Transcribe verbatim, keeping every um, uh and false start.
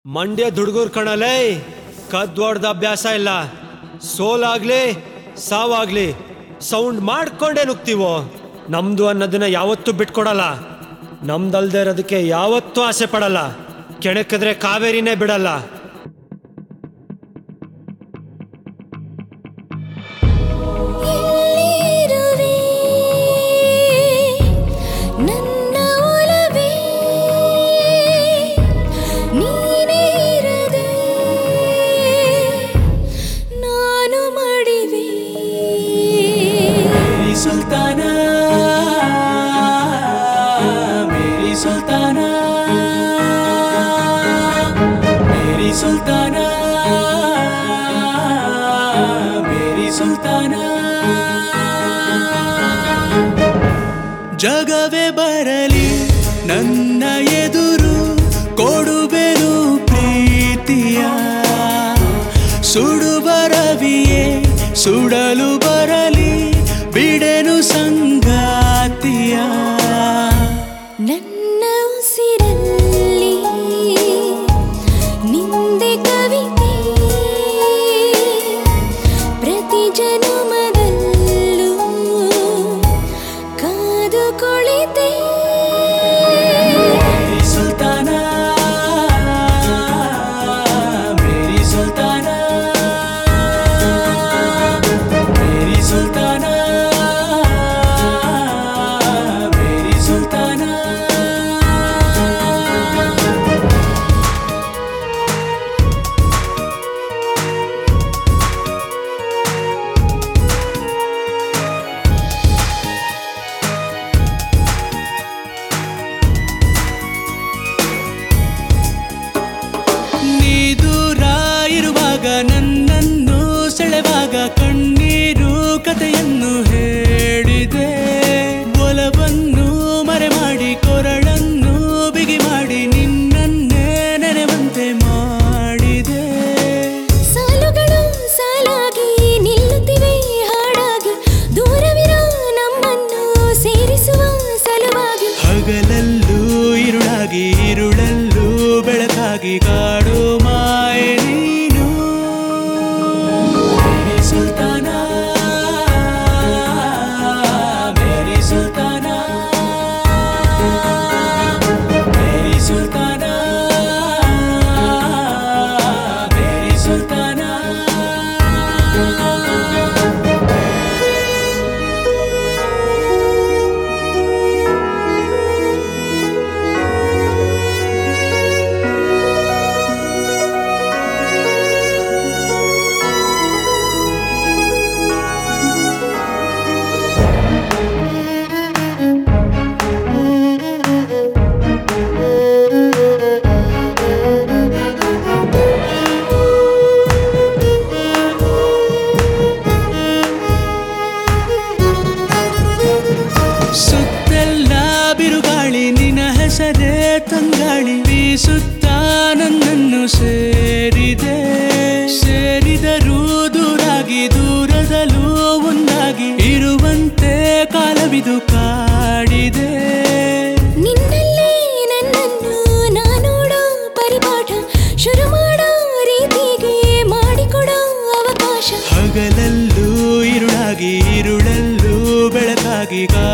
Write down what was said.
ಮಂಡ್ಯ ದುಡ್ಗೂರ್ ಕಣಲೇ ಕದ್ವಾಡ್ದ ಅಭ್ಯಾಸ ಇಲ್ಲ. ಸೋಲಾಗ್ಲಿ ಸಾವಾಗ್ಲಿ ಸೌಂಡ್ ಮಾಡ್ಕೊಂಡೇ ನುಗ್ತೀವೋ. ನಮ್ದು ಅನ್ನೋದನ್ನ ಯಾವತ್ತೂ ಬಿಟ್ಕೊಡಲ್ಲ. ನಮ್ದಲ್ದೇ ಇರೋದಕ್ಕೆ ಯಾವತ್ತೂ ಆಸೆ ಪಡಲ್ಲ. ಕೆಣಕಿದ್ರೆ ಕಾವೇರಿನೇ ಬಿಡಲ್ಲ. सुल्ताना मेरी सुल्ताना मेरी सुल्ताना मेरी सुल्ताना जगवे बरली ನನ್ನ ಎದುರು ಕೊಡುವೆನು ಪ್ರೀತಿಯ ಸುಡುವ ರವಿಯೇ ಸುಡಲು ಬರಲಿ ಬಿಡೆನು ಸಂಗಾತಿಯ ನನ್ನ ಉಸಿರಲ್ಲಿ ನಿಂದೆ ಕವಿತೆ ಪ್ರತಿ ಜನುಮದಲ್ಲೂ ಕಾದು ಕುಳಿತೆ ಮೇರಿ ಸುಲ್ತಾನಾ ಮೇರಿ ಸುಲ್ತಾನಾ ಮೇರಿ ಸುಲ್ತಾನಾ ನನ್ನನ್ನು ಸೆಳೆವಾಗ ಕಣ್ಣೀರು ಕಥೆಯನ್ನು ಹೇಳಿದೆ. ಒಲವನ್ನು ಮರೆ ಮಾಡಿ ಕೊರಳನ್ನು ಬಿಗಿ ಮಾಡಿ ನಿನ್ನನ್ನೇ ನೆನೆವಂತೆ ಮಾಡಿದೆ. ಸಾಲುಗಳು ಸಾಲಾಗಿ ನಿಲ್ಲುತ್ತಿವೆ ಹಾಡಾಗಿ ದೂರವಿರೋ ನಮ್ಮನ್ನು ಸೇರಿಸುವ ಸಲುವಾಗಿ ಹಗಲಲ್ಲೂ ಇರುಳಾಗಿ ಇರುಳಲ್ಲೂ ಬೆಳಕಾಗಿ ಕಾಡು ಮಾಯೆ सुल्ताना मेरी सुल्ताना मेरी सुल्ताना मेरी सुल्ताना ಹೆಸರೇ ತಂಗಾಳಿ ಬೀಸುತ್ತಾ ನನ್ನನ್ನು ಸೇರಿದೆ. ಸೇರಿದರೂ ದೂರಾಗಿ ದೂರದಲ್ಲೂ ಒಂದಾಗಿ ಇರುವಂತೆ ಕಾಲವಿದು ಕಾಡಿದೆ. ನಿನ್ನಲ್ಲೇ ನನ್ನನ್ನು ನಾನೋಡೋ ಪರಿಪಾಠ ಶುರು ಮಾಡೋ ರೀತಿಗೆ ಮಾಡಿಕೊಡೋ ಅವಕಾಶ ಹಗಲಲ್ಲೂ ಇರುಳಾಗಿ ಇರುಳಲ್ಲೂ ಬೆಳಕಾಗಿ